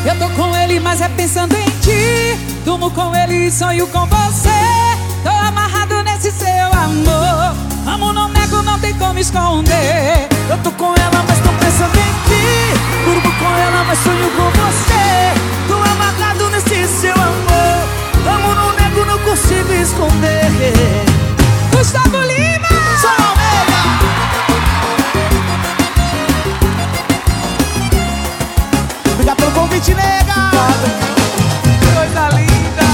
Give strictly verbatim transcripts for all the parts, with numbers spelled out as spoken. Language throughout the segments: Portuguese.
Eu tô com ele, mas é pensando em ti. Durmo com ele e sonho com você. Tô amarrado nesse seu amor. Amo, não nego, não tem como esconder. Eu tô com ela, mas tô pensando em ti. Durmo com ela, mas sonho com você. Tô amarrado nesse seu amor. Amo, não nego, não consigo esconder. Gustavo Lima! Só Almeida! Obrigado pelo convite, nega! Coisa linda!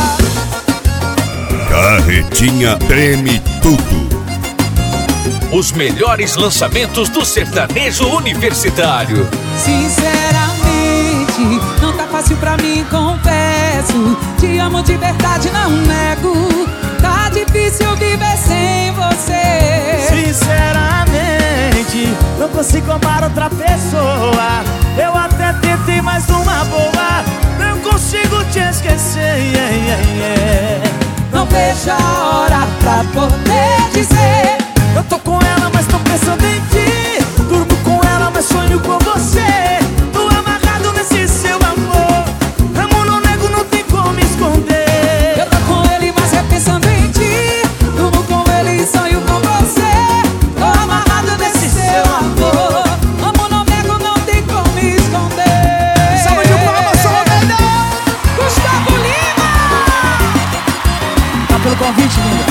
Carretinha treme tudo. Os melhores lançamentos do sertanejo universitário. Sinceramente, não tá fácil pra mim, confesso. Te amo de verdade, não nego. Tá difícil viver sem você. Sinceramente, não consigo amar outra pessoa. Eu até tentei, mas numa boa não consigo te esquecer. yeah, yeah, yeah. Não vejo a hora pra poder dizer. Eu tô com ela, mas tô pensando em ti. Durmo com ela, mas sonho com você. Tô amarrado nesse seu amor. Amo, não nego, não tem como esconder. Eu tô com ele, mas é pensando em ti. Durmo com ele e sonho com você. Tô amarrado nesse seu amor. Amo, não nego, não tem como esconder. Salva de palmas, só melhor. Gustavo Lima! Tá pelo convite, linda.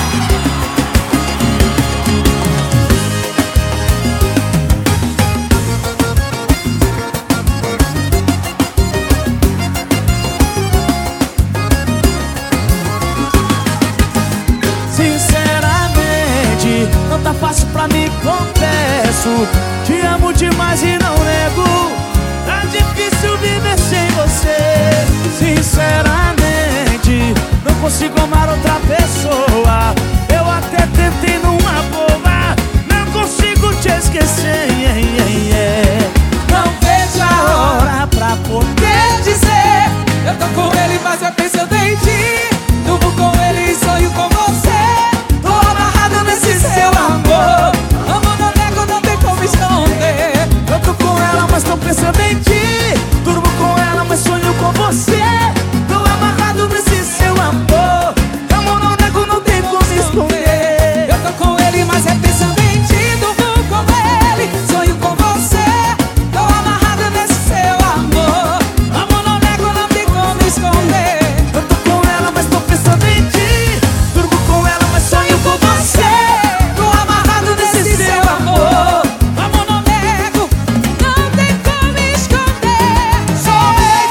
Sinceramente, não tá fácil pra mim, confesso. Te amo demais e não nego. Tá difícil viver sem você. Sinceramente, não consigo amar outra pessoa. Eu até tentei numa boa, não consigo te esquecer. yeah, yeah, yeah. Não vejo a hora pra poder quer dizer. Eu tô com ele, mas é pensando em ti. Durmo com ele e sonho com você. Tô amarrado nesse seu amor. Amo, não nego, não tem como esconder. Eu tô com ela, mas tô pensando em ti. Durmo com ela, mas sonho com você. Tô amarrado nesse seu amor. Amo, não nego, não tem como esconder. Eu tô com ele, mas é pensando em ti. Durmo com ele, sonho com você. Tô amarrado nesse seu amor. Amo, não nego, não tem como esconder. Eu tô com ela, mas tô pensando em ti. Durmo com ela, mas sonho com você. Tô amarrado nesse seu amor. Amo, não nego, não tem como esconder. Só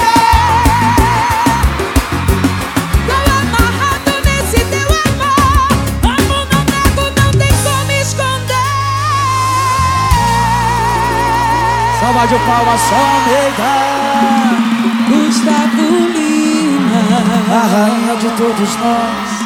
Tô amarrado nesse teu amor. Amo, não nego, não tem como esconder. salva de palmas, só Almeida. Gustavo Lima, A rainha de todos nós.